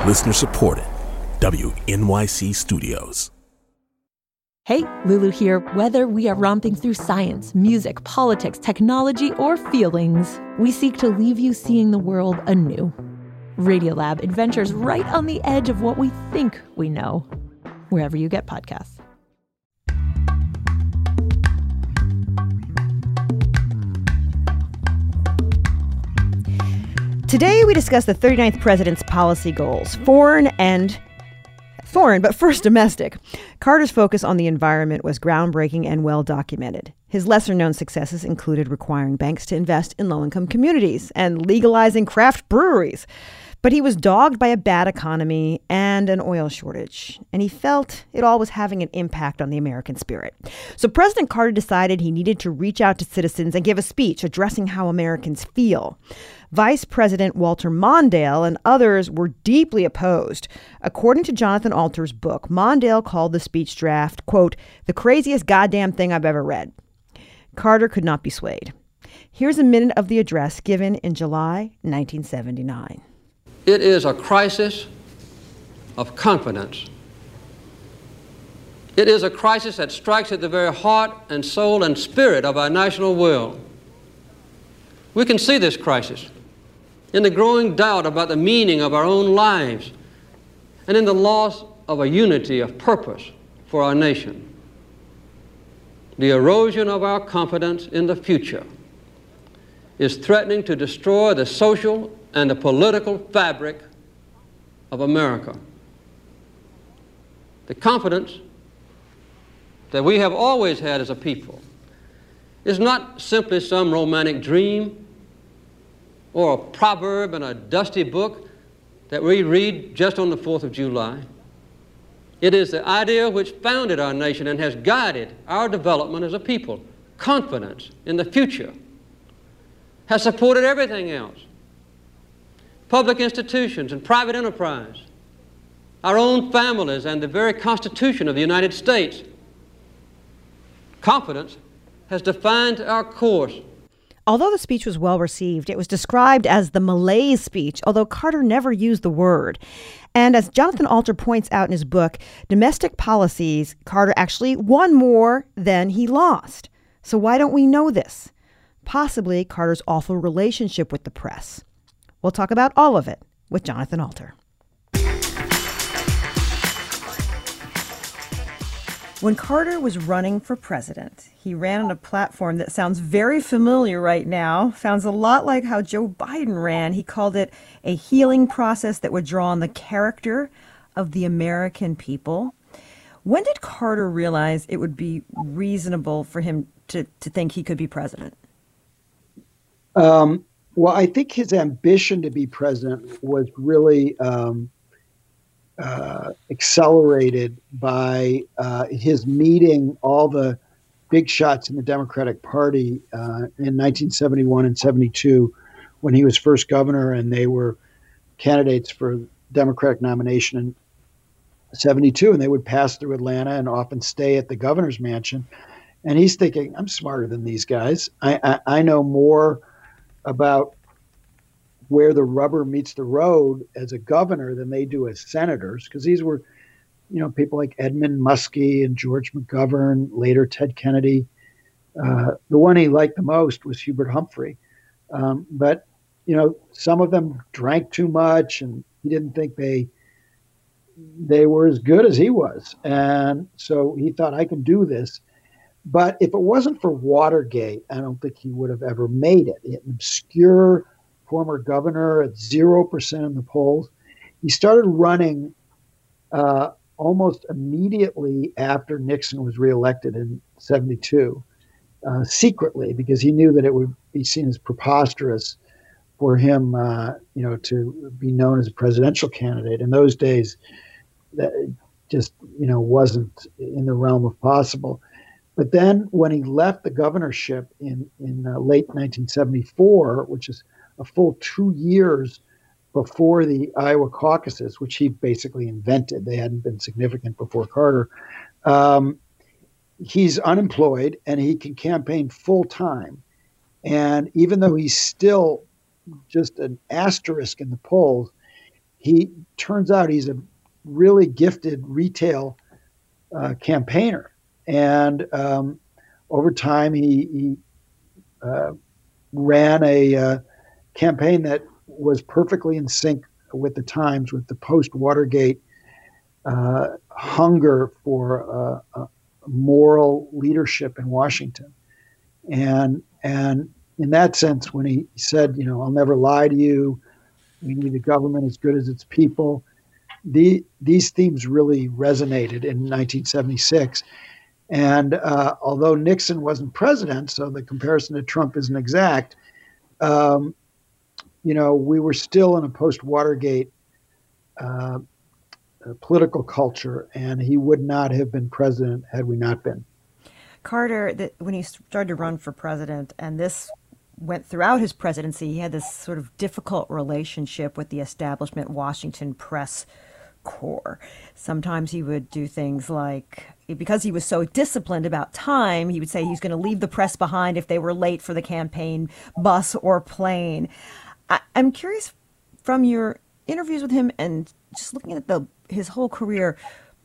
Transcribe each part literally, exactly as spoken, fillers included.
Listener supported. W N Y C Studios. Hey, Lulu here. Whether we are romping through science, music, politics, technology, or feelings, we seek to leave you seeing the world anew. Radiolab adventures right on the edge of what we think we know, wherever you get podcasts. Today, we discuss the thirty-ninth president's policy goals, foreign and foreign, but first domestic. Carter's focus on the environment was groundbreaking and well documented. His lesser-known successes included requiring banks to invest in low-income communities and legalizing craft breweries. But he was dogged by a bad economy and an oil shortage, and he felt it all was having an impact on the American spirit. So President Carter decided he needed to reach out to citizens and give a speech addressing how Americans feel. Vice President Walter Mondale and others were deeply opposed. According to Jonathan Alter's book, Mondale called the speech draft, quote, the craziest goddamn thing I've ever read. Carter could not be swayed. Here's a minute of the address given in July nineteen seventy-nine. It is a crisis of confidence. It is a crisis that strikes at the very heart and soul and spirit of our national will. We can see this crisis in the growing doubt about the meaning of our own lives and in the loss of a unity of purpose for our nation. The erosion of our confidence in the future is threatening to destroy the social and the political fabric of America. The confidence that we have always had as a people is not simply some romantic dream or a proverb in a dusty book that we read just on the fourth of July. It is the idea which founded our nation and has guided our development as a people. Confidence in the future has supported everything else. Public institutions and private enterprise, our own families, and the very Constitution of the United States. Confidence has defined our course. Although the speech was well received, it was described as the malaise speech, although Carter never used the word. And as Jonathan Alter points out in his book, domestic policies, Carter actually won more than he lost. So why don't we know this? Possibly Carter's awful relationship with the press. We'll talk about all of it with Jonathan Alter. When Carter was running for president, he ran on a platform that sounds very familiar right now. Sounds a lot like how Joe Biden ran. He called it a healing process that would draw on the character of the American people. When did Carter realize it would be reasonable for him to, to think he could be president? Um, well, I think his ambition to be president was really um, uh, accelerated by uh, his meeting all the big shots in the Democratic Party uh, in nineteen seventy-one and seventy-two when he was first governor, and they were candidates for Democratic nomination in seventy-two, and they would pass through Atlanta and often stay at the governor's mansion. And he's thinking, I'm smarter than these guys. I, I, I know more about where the rubber meets the road as a governor than they do as senators, because these were, you know, people like Edmund Muskie and George McGovern, later Ted Kennedy. Uh, the one he liked the most was Hubert Humphrey. Um, but, you know, some of them drank too much, and he didn't think they they were as good as he was. And so he thought, I can do this. But if it wasn't for Watergate, I don't think he would have ever made it. An obscure former governor at zero percent in the polls. He started running uh, almost immediately after Nixon was reelected in seventy-two, uh, secretly, because he knew that it would be seen as preposterous for him, uh, you know, to be known as a presidential candidate. In those days, that just, you know, wasn't in the realm of possible. But then when he left the governorship in, in uh, late nineteen seventy-four, which is a full two years before the Iowa caucuses, which he basically invented, they hadn't been significant before Carter, um, he's unemployed and he can campaign full time. And even though he's still just an asterisk in the polls, he turns out he's a really gifted retail uh, campaigner. And um, over time, he, he uh, ran a uh, campaign that was perfectly in sync with the times, with the post-Watergate uh, hunger for uh, uh, moral leadership in Washington. And and in that sense, when he said, you know, I'll never lie to you, we need a government as good as its people, the, these themes really resonated in nineteen seventy-six. And uh, although Nixon wasn't president, so the comparison to Trump isn't exact, um, you know, we were still in a post-Watergate uh, political culture, and he would not have been president had we not been. Carter, the, when he started to run for president, and this went throughout his presidency, he had this sort of difficult relationship with the establishment Washington press corps. Sometimes he would do things like, because he was so disciplined about time, he would say he's going to leave the press behind if they were late for the campaign bus or plane. I, I'm curious, from your interviews with him and just looking at the his whole career,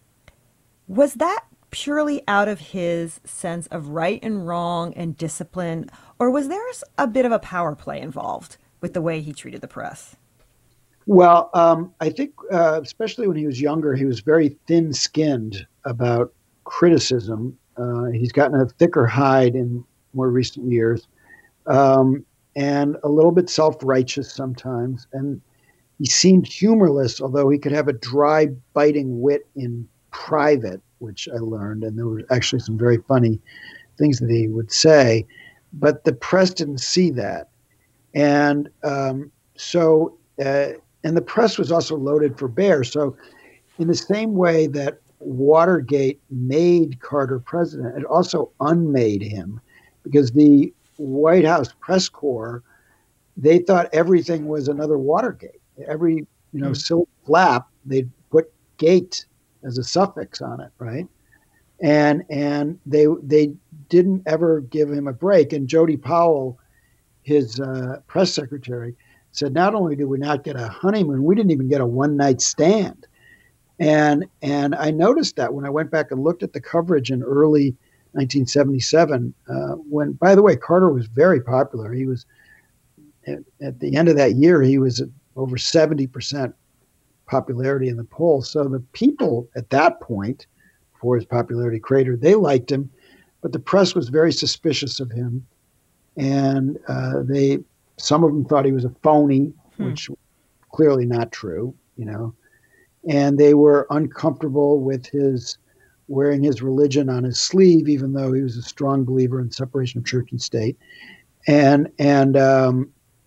was that purely out of his sense of right and wrong and discipline, or was there a bit of a power play involved with the way he treated the press? Well, um, I think uh, especially when he was younger, he was very thin-skinned about criticism. Uh, he's gotten a thicker hide in more recent years, um, and a little bit self-righteous sometimes. And he seemed humorless, although he could have a dry, biting wit in private, which I learned, and there were actually some very funny things that he would say. But the press didn't see that. And um, so... Uh, And the press was also loaded for bear. So in the same way that Watergate made Carter president, it also unmade him, because the White House press corps, they thought everything was another Watergate. Every, you know, mm-hmm. silk flap, they'd put gate as a suffix on it, right? And and they they didn't ever give him a break. And Jody Powell, his uh, press secretary, said, not only did we not get a honeymoon, we didn't even get a one-night stand. And and I noticed that when I went back and looked at the coverage in early nineteen seventy-seven, uh, when, by the way, Carter was very popular. He was, at, at the end of that year, he was at over seventy percent popularity in the polls. So the people at that point, before his popularity cratered, they liked him, but the press was very suspicious of him. And uh, they... Some of them thought he was a phony, hmm. which clearly not true, you know, and they were uncomfortable with his wearing his religion on his sleeve, even though he was a strong believer in separation of church and state. And, and, um,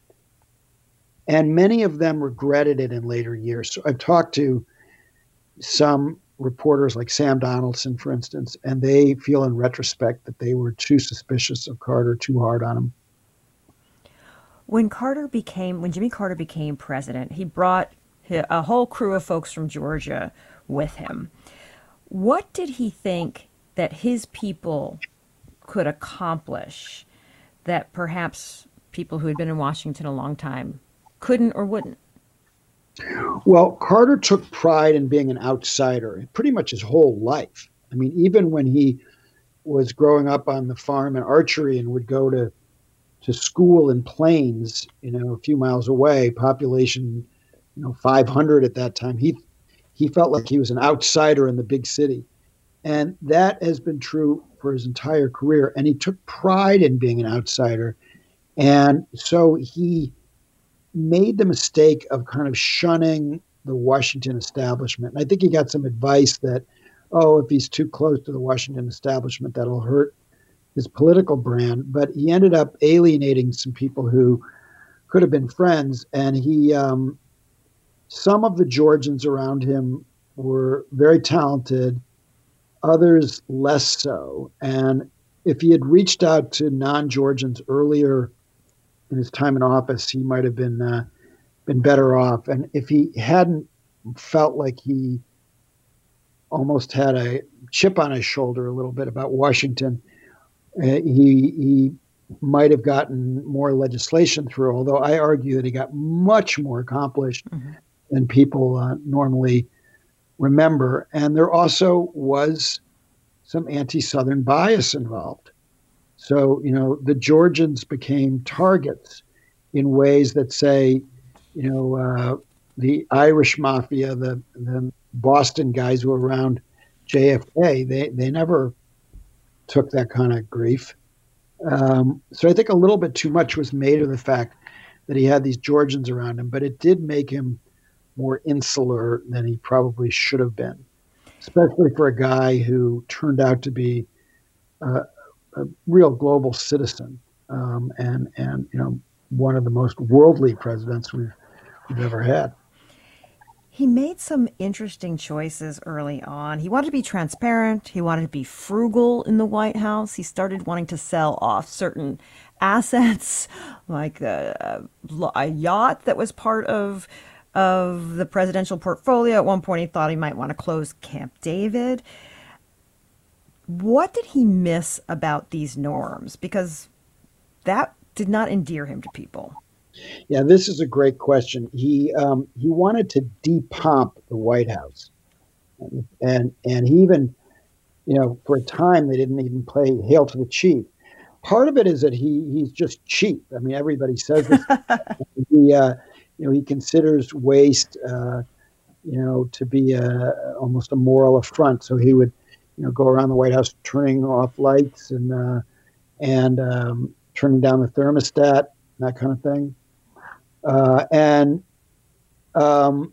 and many of them regretted it in later years. So I've talked to some reporters like Sam Donaldson, for instance, and they feel in retrospect that they were too suspicious of Carter, too hard on him. When Carter became, when Jimmy Carter became president, he brought a whole crew of folks from Georgia with him. What did he think that his people could accomplish that perhaps people who had been in Washington a long time couldn't or wouldn't? Well, Carter took pride in being an outsider pretty much his whole life. I mean, even when he was growing up on the farm in Archery and would go to to school in Plains, you know, a few miles away, population, you know, five hundred at that time. He he felt like he was an outsider in the big city. And that has been true for his entire career. And he took pride in being an outsider. And so he made the mistake of kind of shunning the Washington establishment. And I think he got some advice that, oh, if he's too close to the Washington establishment, that'll hurt his political brand. But he ended up alienating some people who could have been friends. And he, um, some of the Georgians around him were very talented, others less so. And if he had reached out to non-Georgians earlier in his time in office, he might have been uh, been better off. And if he hadn't felt like he almost had a chip on his shoulder a little bit about Washington, uh, he he might have gotten more legislation through, although I argue that he got much more accomplished mm-hmm. than people uh, normally remember. And there also was some anti-Southern bias involved. So, you know, the Georgians became targets in ways that say, you know, uh, the Irish mafia, the, the Boston guys who were around J F K, they, they never took that kind of grief. Um, so I think a little bit too much was made of the fact that he had these Georgians around him, but it did make him more insular than he probably should have been, especially for a guy who turned out to be uh, a real global citizen, um, and and you know one of the most worldly presidents we've we've ever had. He made some interesting choices early on. He wanted to be transparent. He wanted to be frugal in the White House. He started wanting to sell off certain assets, like a, a yacht that was part of of the presidential portfolio. At one point, he thought he might want to close Camp David. What did he miss about these norms? Because that did not endear him to people. Yeah, this is a great question. He um, he wanted to depomp the White House, and and he even, you know, for a time they didn't even play "Hail to the Chief." Part of it is that he he's just cheap. I mean, everybody says this. he uh, you know he considers waste, uh, you know, to be a, almost a moral affront. So he would, you know, go around the White House turning off lights and uh, and um, turning down the thermostat, that kind of thing. Uh, and um,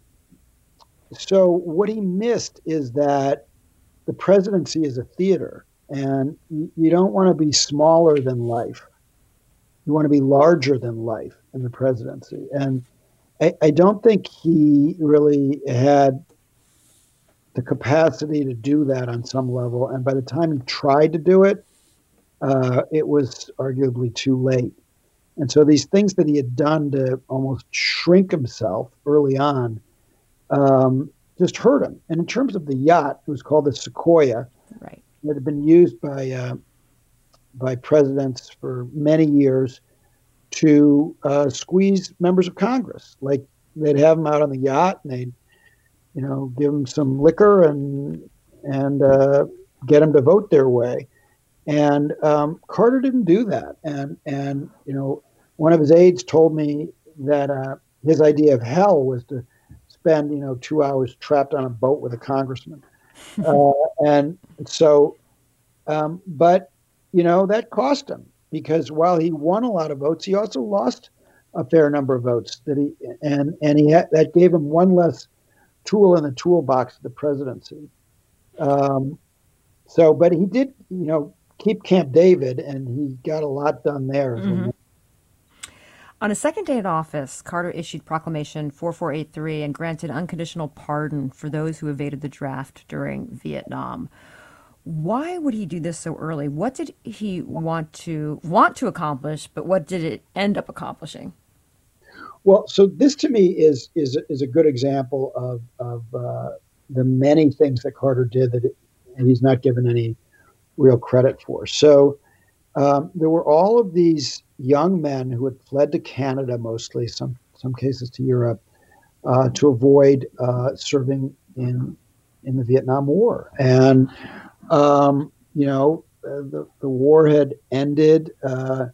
so what he missed is that the presidency is a theater, and you, you don't want to be smaller than life. You want to be larger than life in the presidency. And I, I don't think he really had the capacity to do that on some level. And by the time he tried to do it, uh, it was arguably too late. And so these things that he had done to almost shrink himself early on um, just hurt him. And in terms of the yacht, it was called the Sequoia. Right. It had been used by uh, by presidents for many years to uh, squeeze members of Congress. Like they'd have them out on the yacht, and they'd, you know, give them some liquor and and uh, get them to vote their way. And um, Carter didn't do that. And, and, you know, one of his aides told me that uh, his idea of hell was to spend, you know, two hours trapped on a boat with a congressman. uh, and so, um, but, you know, that cost him, because while he won a lot of votes, he also lost a fair number of votes that he, and, and he had, that gave him one less tool in the toolbox of the presidency. Um, so, but he did, you know, keep Camp David, and he got a lot done there. Mm-hmm. On his second day in office, Carter issued Proclamation forty-four eighty-three and granted unconditional pardon for those who evaded the draft during Vietnam. Why would he do this so early? What did he want to want to accomplish, but what did it end up accomplishing? Well, so this to me is is is a good example of of uh, the many things that Carter did that it, and he's not given any real credit for. So um, there were all of these young men who had fled to Canada, mostly, some some cases to Europe, uh, to avoid uh, serving in in the Vietnam War. And um, you know, uh, the the war had ended uh,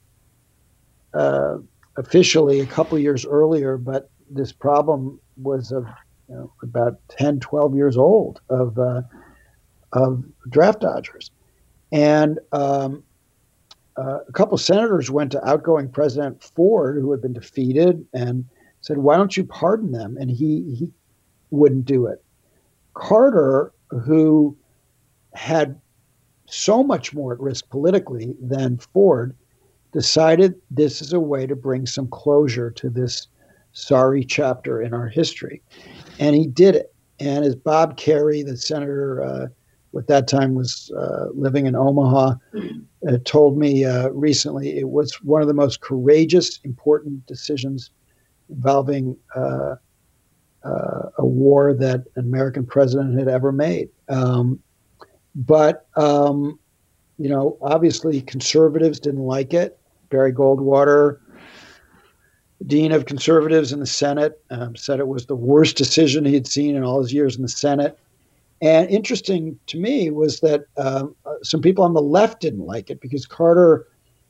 uh, officially a couple years earlier, but this problem was of, you know, about ten, twelve years old of uh, of draft dodgers. And um, uh, a couple of senators went to outgoing President Ford, who had been defeated, and said, "Why don't you pardon them?" And he he wouldn't do it. Carter, who had so much more at risk politically than Ford, decided this is a way to bring some closure to this sorry chapter in our history. And he did it. And as Bob Kerrey, the senator, uh, at that time was uh, living in Omaha, uh, told me uh, recently, it was one of the most courageous, important decisions involving uh, uh, a war that an American president had ever made. Um, but, um, you know, obviously conservatives didn't like it. Barry Goldwater dean of conservatives in the Senate, um, said it was the worst decision he had seen in all his years in the Senate. And interesting to me was that um, some people on the left didn't like it because Carter,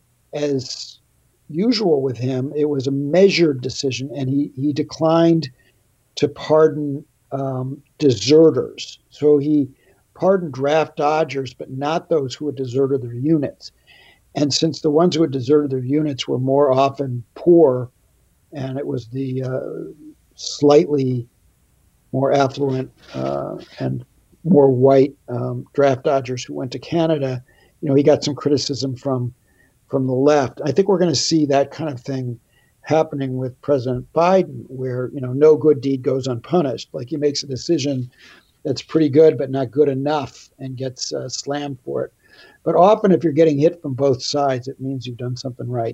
as usual with him, it was a measured decision, and he, he declined to pardon um, deserters. So he pardoned draft dodgers, but not those who had deserted their units. And since the ones who had deserted their units were more often poor, and it was the uh, slightly more affluent uh, and more white um, draft dodgers who went to Canada, you know, he got some criticism from from the left. I think we're going to see that kind of thing happening with President Biden, where, you know, no good deed goes unpunished. Like, he makes a decision that's pretty good but not good enough and gets uh, slammed for it. But often if you're getting hit from both sides, it means you've done something right.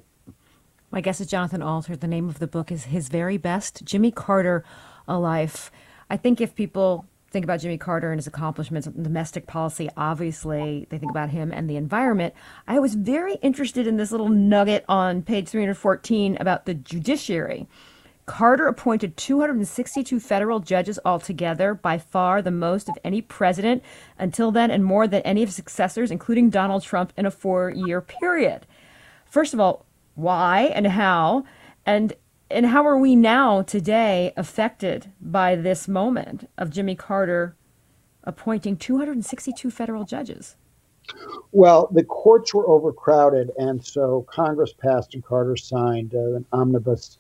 My guest is Jonathan Alter. The name of the book is His Very Best, Jimmy Carter, A Life. I think if people think about Jimmy Carter and his accomplishments in domestic policy, obviously they think about him and the environment. I was very interested in this little nugget on page three hundred fourteen about the judiciary. Carter appointed two hundred sixty-two federal judges altogether, by far the most of any president until then, and more than any of his successors, including Donald Trump, in a four-year period. First of all, why and how? And And how are we now today affected by this moment of Jimmy Carter appointing two hundred sixty-two federal judges? Well, the courts were overcrowded, and so Congress passed and Carter signed uh, an omnibus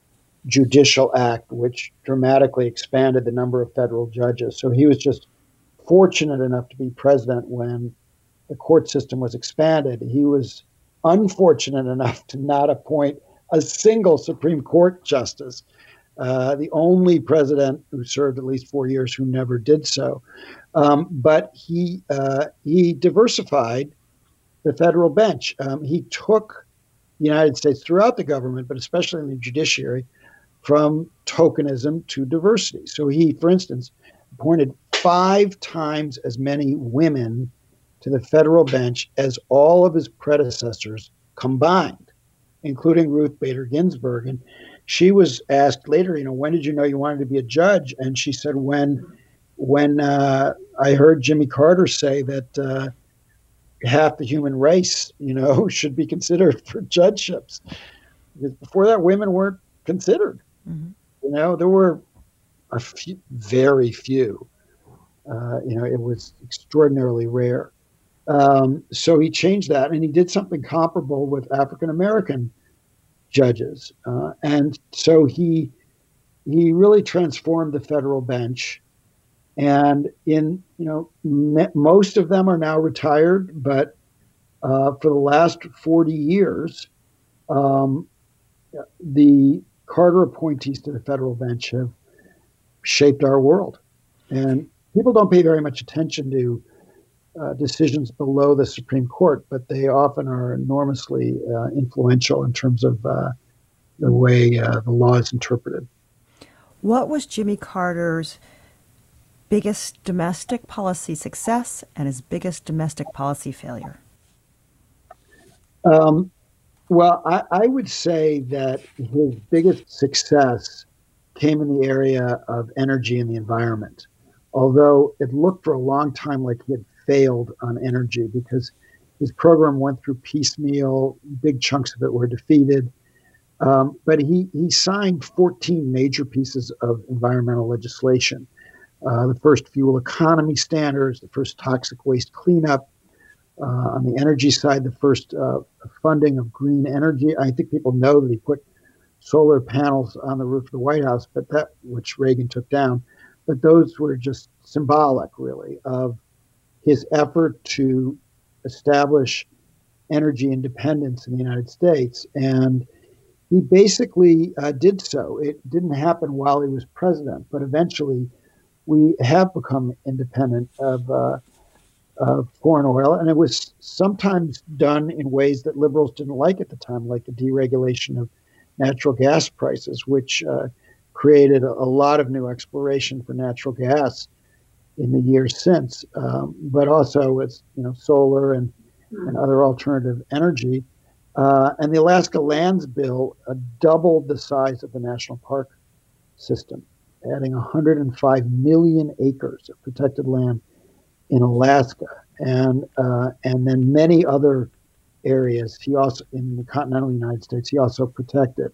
judicial act, which dramatically expanded the number of federal judges. So he was just fortunate enough to be president when the court system was expanded. He was unfortunate enough to not appoint a single Supreme Court justice, uh, the only president who served at least four years who never did so. Um, but he uh, he diversified the federal bench. Um, he took the United States throughout the government, but especially in the judiciary, from tokenism to diversity. So he, for instance, appointed five times as many women to the federal bench as all of his predecessors combined, including Ruth Bader Ginsburg. And she was asked later, you know, when did you know you wanted to be a judge? And she said, when when uh, I heard Jimmy Carter say that uh, half the human race, you know, should be considered for judgeships. Because before that, women weren't considered. Mm-hmm. You know, there were a few, very few. Uh, you know, it was extraordinarily rare. Um, so he changed that, and he did something comparable with African-American judges. Uh, and so he he really transformed the federal bench. And in, you know, me, most of them are now retired, but uh, for the last forty years, um, the Carter appointees to the federal bench have shaped our world. And people don't pay very much attention to Uh, decisions below the Supreme Court, but they often are enormously uh, influential in terms of uh, the way uh, the law is interpreted. What was Jimmy Carter's biggest domestic policy success and his biggest domestic policy failure? Um, well, I, I would say that his biggest success came in the area of energy and the environment, although it looked for a long time like he had failed on energy because his program went through piecemeal. Big chunks of it were defeated. Um, but he, he signed fourteen major pieces of environmental legislation. Uh, the first fuel economy standards, the first toxic waste cleanup. Uh, on the energy side, the first uh, funding of green energy. I think people know that he put solar panels on the roof of the White House, but that, which Reagan took down. But those were just symbolic, really, of his effort to establish energy independence in the United States. And he basically uh, did so. It didn't happen while he was president, but eventually we have become independent of, uh, of foreign oil. And it was sometimes done in ways that liberals didn't like at the time, like the deregulation of natural gas prices, which uh, created a, a lot of new exploration for natural gas in the years since, um, but also with, you know, solar and, and other alternative energy. Uh, and the Alaska Lands Bill uh, doubled the size of the national park system, adding one hundred five million acres of protected land in Alaska, and uh, and then many other areas. He also, in the continental United States, he also protected.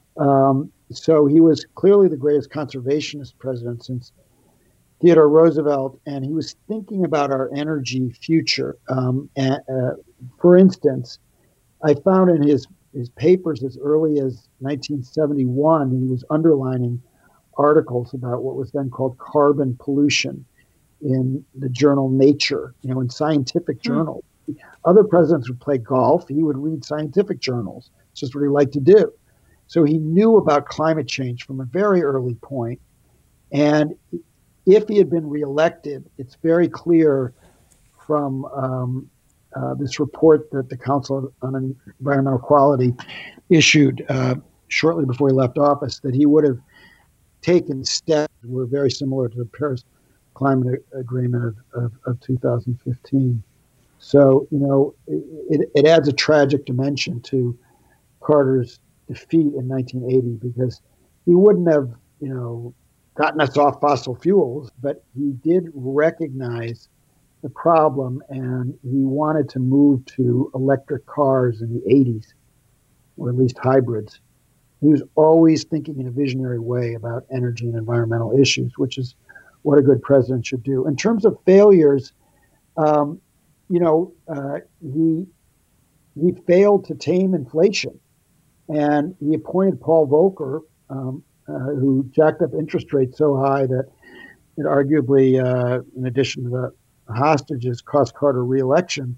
Um, so he was clearly the greatest conservationist president since Theodore Roosevelt, and he was thinking about our energy future. Um, and, uh, for instance, I found in his, his papers as early as nineteen seventy-one, he was underlining articles about what was then called carbon pollution in the journal Nature, you know, in scientific mm. journals. Other presidents would play golf. He would read scientific journals. It's just what he liked to do. So he knew about climate change from a very early point. And if he had been reelected, it's very clear from um, uh, this report that the Council on Environmental Quality issued uh, shortly before he left office that he would have taken steps that were very similar to the Paris Climate Agreement of, of, of two thousand fifteen. So, you know, it, it adds a tragic dimension to Carter's defeat in nineteen eighty because he wouldn't have, you know, gotten us off fossil fuels, but he did recognize the problem and he wanted to move to electric cars in the eighties, or at least hybrids. He was always thinking in a visionary way about energy and environmental issues, which is what a good president should do. In terms of failures, um, you know, uh, he he failed to tame inflation, and he appointed Paul Volcker, um, uh, who jacked up interest rates so high that it arguably, uh, in addition to the hostages, cost Carter re-election.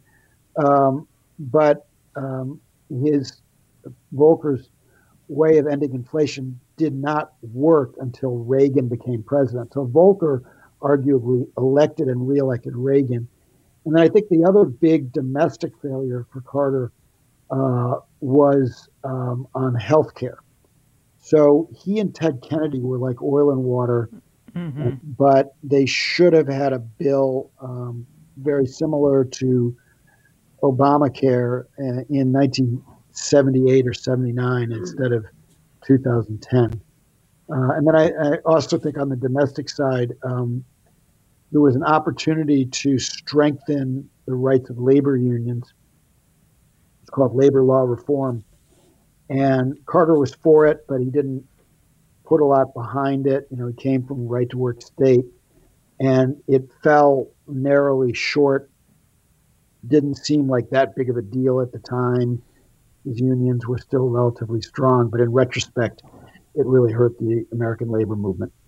Um, but um, his Volcker's way of ending inflation did not work until Reagan became president. So Volcker arguably elected and re-elected Reagan. And then I think the other big domestic failure for Carter uh, was um, on healthcare. So he and Ted Kennedy were like oil and water, mm-hmm. but they should have had a bill um, very similar to Obamacare uh, in nineteen seventy-eight or seventy-nine instead of two thousand ten. Uh, and then I, I also think on the domestic side, um, there was an opportunity to strengthen the rights of labor unions. It's called labor law reform. And Carter was for it, but he didn't put a lot behind it. You know, he came from a right to work state, and it fell narrowly short. Didn't seem like that big of a deal at the time. These unions were still relatively strong, but in retrospect, it really hurt the American labor movement.